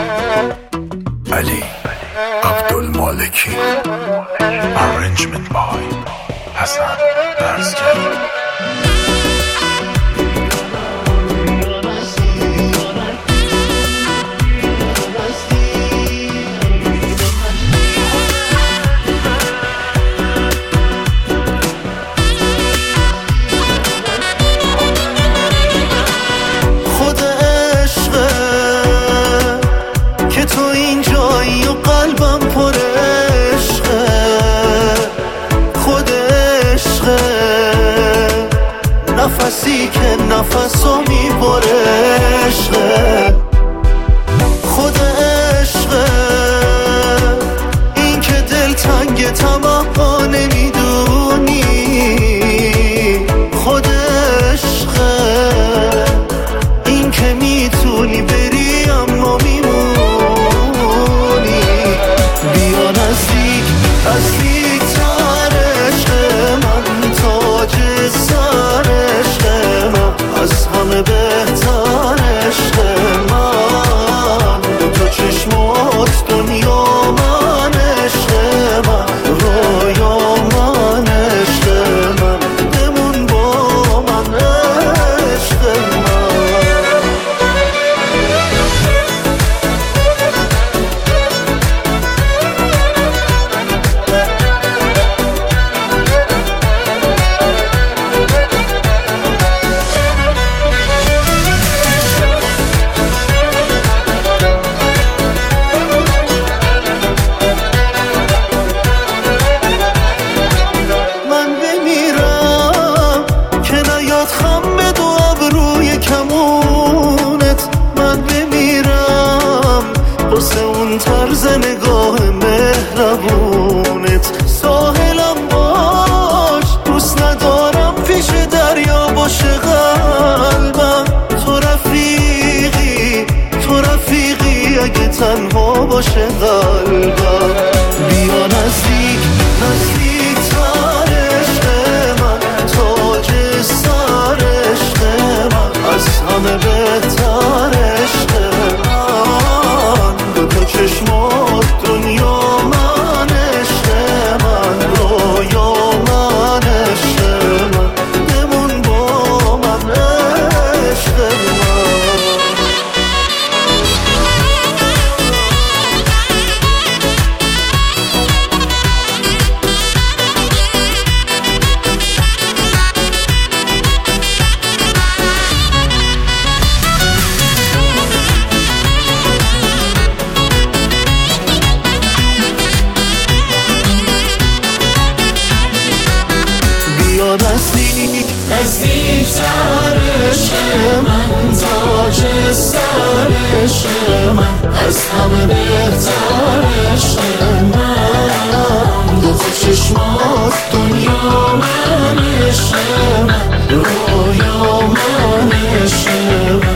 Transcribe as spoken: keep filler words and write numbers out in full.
Ali Abdulmaleki. Arrangement by Hassan Barzgali. نفسی که نفسو میبره عشقه، خود عشقه، این که دل تنگ تمام نمیدونی، خود عشقه، این که میتونی بری اما میمونی. بیا نزدیک نزدیک تر عشق من، تاج سر عشق من، از همه بهتر عشق من. دو تا چشمات دنیا من، عشق من رویا من، عشق من بمون با من، عشق من. واسه اون طرز نگاه مهربونت ساحلم باش، دوست ندارم پیش دریا باشه قلبم. تو رفیقی تو رفیقی اگه تنها باشه قلبم. بیا نزدیک نزدیک تر عشق من، تاج سر عشق من، از همه بهتر عشق من. دو تا چشمات دنیا من، عشق من رویا من، عشق من بمون با من، عشق من. نزدیک نزدیک تر عشق من، تاج سر عشق من، از همه بهتر عشق من. دو تا چشمات دنیا من، عشق من رویا من، عشق من